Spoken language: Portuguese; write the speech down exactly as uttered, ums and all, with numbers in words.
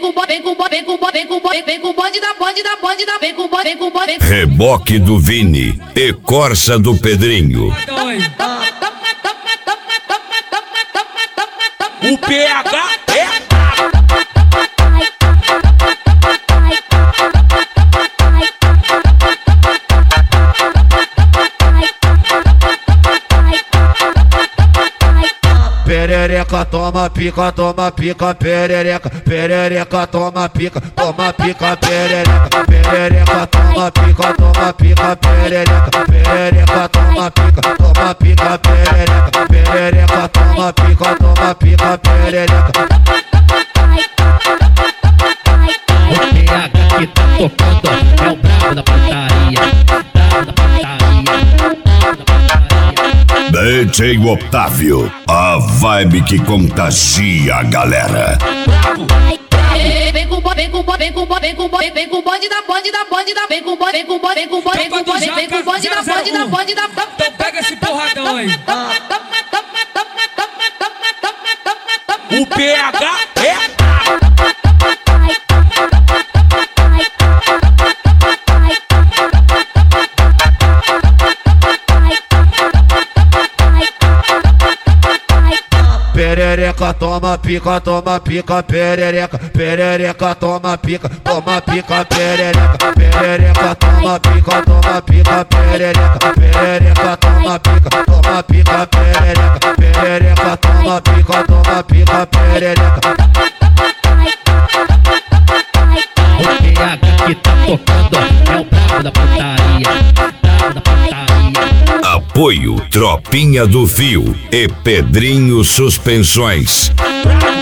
com vem com vem com vem com vem com bonde da bonde da bonde da vem com vem com vem. Reboque do Vini e Corsa do Pedrinho. O P H é perereca, toma pica, toma pica, perereca, perereca, toma pica, toma pica, perereca, perereca, toma pica, toma pica, perereca, perereca, toma pica, toma pica, perereca, perereca, toma pica, toma pica, perereca. O P H que tá tocando é o brabo da putaria, brabo da putaria. D J Otávio, a vibe que contagia a galera. Vem com vem com vem com vem com vem com bonde da bonde da bonde da vem com vem com vem com vem com vem com bonde da bonde da bonde da. Então pega esse porradão aí. O P H é perereca, toma pica, toma pica, perereca, perereca, toma pica, toma pica, perereca, perereca, toma pica, toma pica, perereca, perereca, toma pica, toma pica, perereca, perereca, toma pica, toma pica, perereca. O P H que tá tocando é o brabo da putaria, brabo da putaria. Apoio Tropinha do Fio e Pedrinho Suspensões.